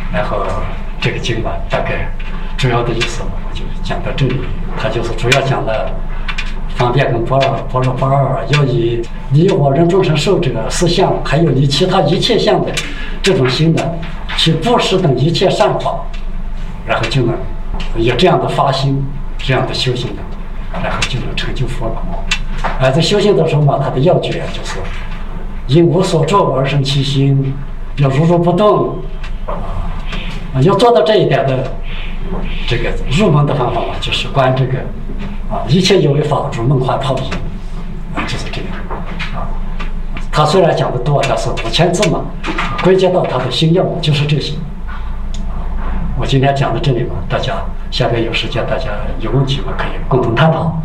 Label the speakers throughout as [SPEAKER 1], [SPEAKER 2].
[SPEAKER 1] 然后这个经吧，大概主要的意思我就讲到这里。它就是主要讲了方便跟般若要以你我人众生受者思想，还有你其他一切相的这种心呢，去布施等一切善法，然后就能有这样的发心，这样的修行的，然后就能成就佛了。在修行的时候嘛，它的要诀就是因无所作而生其心，要如不动。要做到这一点的这个入门的方法嘛，就是观这个一切有为法如梦幻泡影就是这个他虽然讲的多，但是5000字嘛，归结到他的心要就是这些。我今天讲到这里嘛，大家下边有时间，大家有问题嘛，可以共同探讨。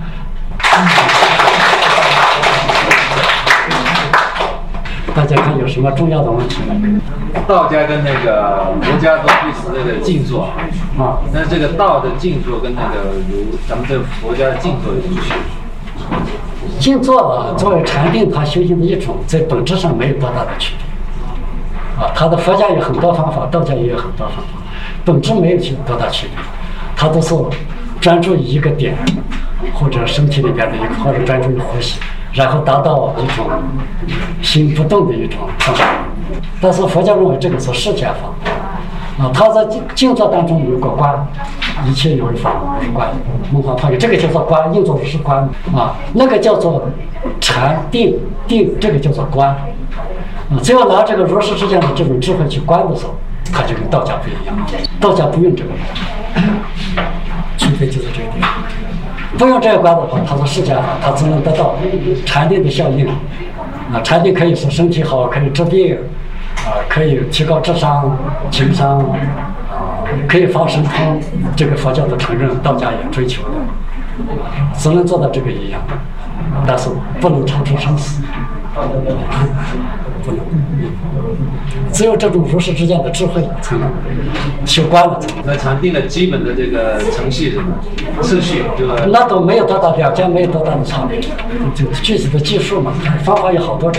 [SPEAKER 1] 大家看有什么重要的问题吗？
[SPEAKER 2] 道家跟那个佛家都推崇这个静坐啊，那这个道的静坐跟那个咱们这个佛家的静坐有什么区别？
[SPEAKER 1] 静坐作为禅定，它修行的一种，在本质上没有多大的区别它的佛家有很多方法，道家也有很多方法，本质没有多大区别，它都是专注于一个点，或者身体里边的一个，或者专注于呼吸，然后达到一种心不动的一种状态。但是佛教认为这个是世间法他在静坐当中有个观，一切有为法如是观，梦幻泡影，这个叫做观，应作如是观那个叫做禅定，这个叫做观只要拿这个如是之间的这种智慧去观的时候，它就跟道家不一样，道家不用这个区别就是这一点。不用这个观的话，它是世间法，它只能得到禅定的效应禅定可以使身体好，可以治病可以提高智商、情商可以发神通，这个佛教的承认，道家也追求的，只能做到这个一样，但是不能超出生死，不能。只有这种如是之间的智慧才能修观了。
[SPEAKER 2] 那禅定的基本的这个程序是什么？次序就是
[SPEAKER 1] 那都没有多大，两家没有多大的差别，就具体的技术嘛，方法有好多种。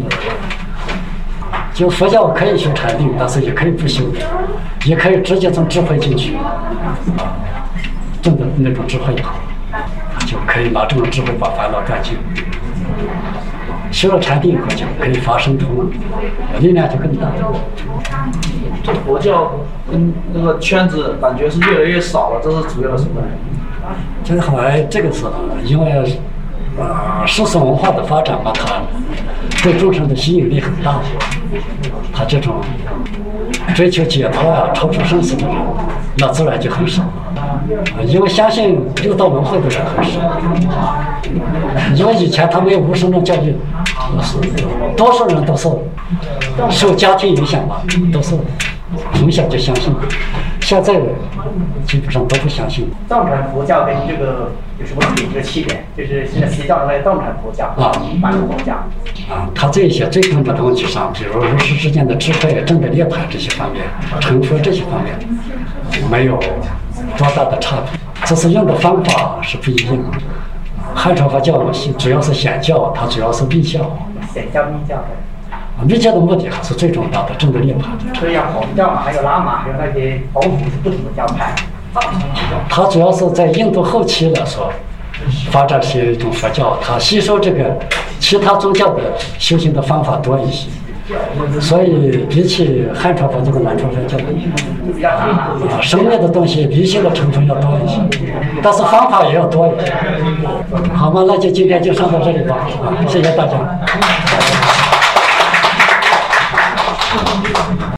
[SPEAKER 1] 就佛教可以修禅定，但是也可以不修，也可以直接从智慧进去真的那种智慧以后，就可以拿这种智慧把烦恼断尽。修了禅定以后就可以发神通，力量就更大。
[SPEAKER 3] 佛教跟那个圈子感觉是越来越少了，这是主要的什么？
[SPEAKER 1] 这后来这个是因为世俗文化的发展嘛，它对众生的吸引力很大，它这种追求解脱超出生死的人，那自然就很少因为相信六道轮回的人很少因为以前他没有无神论教育，多数人都是受家庭影响吧，都是从小就相信，现在基本上都不相信。
[SPEAKER 4] 藏传佛教跟这个有什么一个区别？就是现在邪教的藏传佛教一般的佛教
[SPEAKER 1] 他这些最根本的问题上，比如如是之间的智慧、正的涅槃这些方面，成佛这些方面，没有多大的差别，只是用的方法是不一样。汉传佛教主要是显教，它主要是密教。
[SPEAKER 4] 显教、密教的。
[SPEAKER 1] 密教的目的还是最重大的，正的涅槃。
[SPEAKER 4] 所以像红教嘛，还有喇嘛，还有那些佛祖是不同的教派。
[SPEAKER 1] 它主要是在印度后期来说，发展起一种佛教，它吸收这个其他宗教的修行的方法多一些，所以比起汉传佛教和南传佛教生灭的东西、迷信的成分要多一些，但是方法也要多一些。好吗？那就今天就上到这里吧，谢谢大家。